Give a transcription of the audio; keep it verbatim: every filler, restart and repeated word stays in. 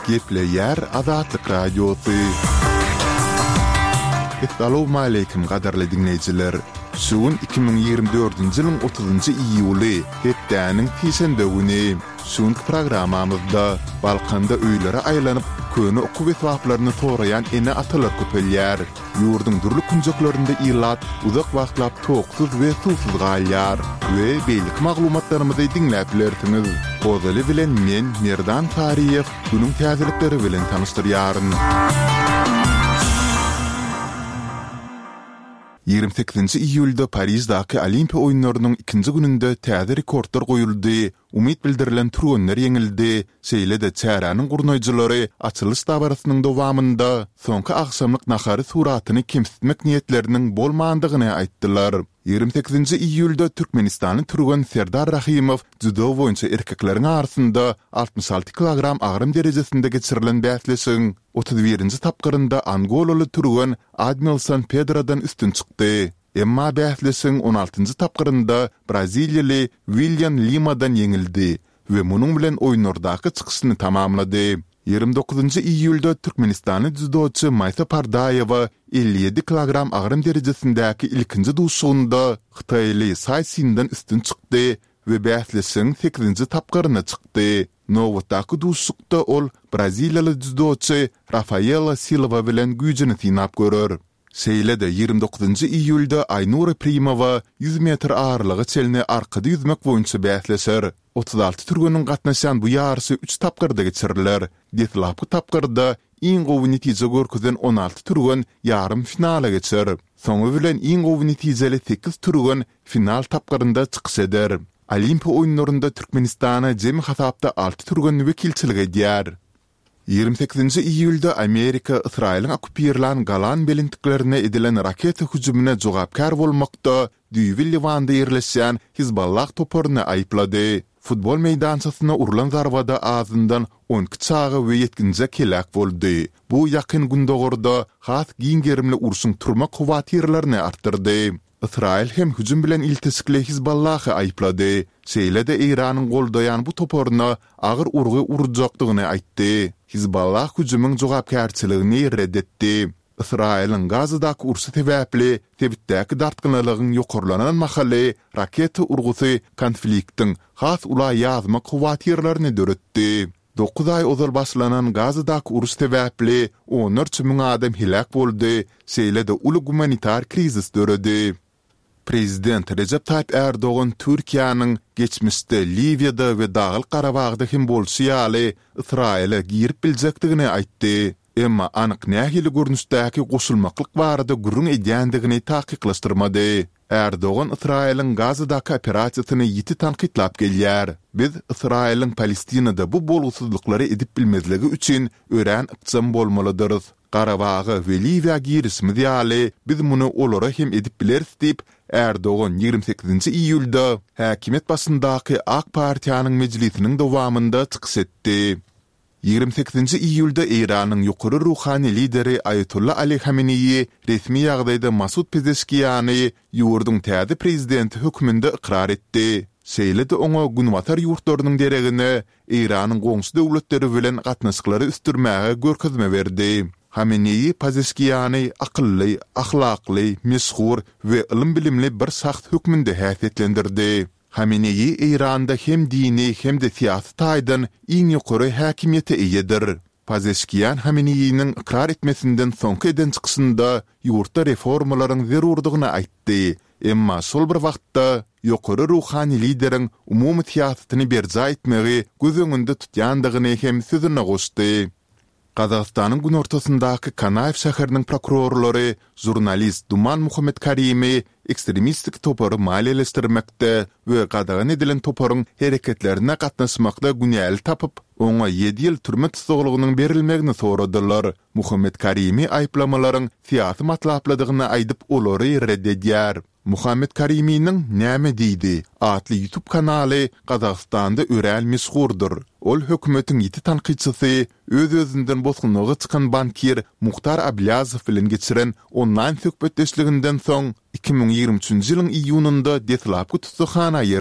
Gepleyer Azatlyk Radiosu. Assalamu alaykum gadarly dinleyijiler. Şuun iki bin ýygrimi dördünji ýylyň otuzynjy iýuly, hepdäniň peşembe güni. Şuň programamyzda Balkanda öýlere aýlanyp, köni okuw etwaplaryny torayan ene atalar köpelýär. Ýurdun durly kunjoklarynda ýylat, uzak wagtlap toksuz we susuz galýar we beýlik maglumatlarymyzy dinläp bilersiňiz. Gozaly bilen men Merdan Tariýew günüň täzelikleri bilen tanystyryaryn. ýygrimi sekizinji iýulda Parisdaky Olimpiya oýunlarynyň ikinji gününde täze rekordlar goýuldy. Umid bildirilen turgunlar ýeňildi. Şeýle-de çäranyň gurnaýjylary açylış dabarasynyň dowamında soňky akşamlyk nahary suratyny kemsitmek niýetleriniň bolmandygyny aýtdylar. ýygrimi sekizinji iýulda Türkmenistanyň turgun Serdar Rahimow judo boýunça erkekleriň arasynda altmış alty kilogram agrym derejesinde geçirilen bäsleşiň otuz birinji tapgyrynda Angolaly turgun Admilson Pedro'dan üstün çykdy. Emma bäsleşiň on altynjy tapgyrynda Braziliýaly William Lima'dan ýeňildi we munyň bilen oýunlardaky çykyşyny tamamlady. ýygrimi dokuzynjy iýulda Türkmenistanyň judoçy Maysa Pardaýewa elli ýedi kilogram agrym derejesindäki ilkinji duşugynda Hytaýly Saysindan üstün çykdy we bäsleşiň sekizinji tapgyryna çykdy. Nowatdaky duşukda ol Braziliýaly judoçy Rafaela Silva bilen güýjüni synap görür. Şeýle-de ýygrimi dokuzynjy iýulda Aynura Primowa yüz metr ağırlygy çelini arkady yüzmek boýunça bäsleşer. otuz alty turgunyň gatnaşan bu ýarşy üç tapgyrda geçiriler. Detlapky tapgyrda iň gowy netije görkezden on alty turgun ýarym finala geçer. Soňy bilen iň gowy netijeli sekiz turgun final tapgyrynda çykyş eder. Olimpiya oýunlarynda Türkmenistana jemi hasapda alty turgun wekilçilik edýär. ýygrimi sekizinji iýulda Amerika Israýlyň okupirlan Galan belintiklerine edilen raket hüjümine jogapkar bolmakda Düýbül Liwanda ýerleşýän Hizballah toporuny aýplady. Futbol meýdançasyna urulan zarbada azyndan on iki çagy we yetkinje kelek boldy. Bu ýakyn gündogorda has giňgerimli urşuň turma kuwatyrlaryny artdyrdy. Israil hem hüjüm bilen iltisikli Hizballahy aýplady. Şeýle-de Iranyň goldaýan bu toporuny agyr urgy urjakdygyny aýtdy. Hizballah hüjümüň jogapkarçylygyny reddetdi. Israil'in Gazadaky ursy sebäpli tebitdäki dartgynalygyň ýokarlanan mahaly raket urgusy konfliktiň has ulay ýazma kuwatyrlaryny döretdi. dokuz ay ozal başlanan Gazadaky urus sebäpli on üç miň adam helak boldy. Şeýle-de uly humanitar krizis döredi. Prezident Recep Tayyip Erdoğan Türkiýanyň geçmişde Libyada we Dagyl Garabagda hem bolşy ýaly Israil'e girip biljekdigini aýtdy. Emma anyk nähili görnüşdäki goşulmaklyk barada gürrüň edýändigini taýyklaşdyrmady. Erdoğan Israil'in Gazadaky operasiýasyny ýiti tanqidlap gelýär. Biz Israil'in Palestinada bu bolgusyzlyklary edip bilmezligi üçin ören ykçam bolmalydyr. Garabagy we Libyä girismi ýaly biz muny olara hem edip bileriz diýip Erdoğan ýygrimi sekizinji iýulda häkimet başyndaky AK Partiýanyň mejlisiniň dowamında çykyş etdi. ýygrimi sekizinji iýulda Iranyň ýokary ruhany lideri Ayatollah Ali Khamenei resmi ýagdaýda Masud Pezeshkiýany ýurdun täze prezidenti hökmünde ikrar etdi. Şeýle-de oňa günwatar ýurtlarynyň deregini Iranyň goňşy döwletleri bilen gatnaşyklary üstürmäge görkezme berdi. Khamenei Pezeshkiýany akylly, ahlakly, meşhur we ilim bilimli bir saht hökmünde häsiýetlendirdi. Khamenei Iranda hem dini hem de siýasy taýdan iň ýokary häkimiýete eýedir. Pezeshkiýan Khamenei'niň ikrar etmesinden soňky eden çykyşynda ýurtda reformalaryň zerurdygyny aýtdy. Emma şol bir wagtda ýokary ruhany lideriň umumy siýasatyny berja etmegi göz öňünde tutýandygyny hem sözüne goşdy. Kazakstanyň gün ortasyndaky Kanaev şäheriniň prokurorlary jurnalist Duman Muhammed Karimi ekstremistik topory maliýeleşdirmekde we gadagan edilen toporyň hereketlerine gatnaşmakda günäli tapyp, oňa ýedi ýyl türme tutuglygynyň berilmegini soradylar. Muhammed Karimi aýplamalaryň siýasy matlapladygyny aýdyp olary reddedýär. Muhammed Karimi'nin näme diýdi? Atly YouTube kanaly Kazakstanda öräl meşhurdur. Ol hökümetiň ýiti tanqidçisi, öz-özünden bozgunlygy çykan bankir Muhtar Ablazow bilen geçiren online söhbetdeşliginden soň iki bin ýygrimi üçünji ýylyň iýununda detlapky tutuşhana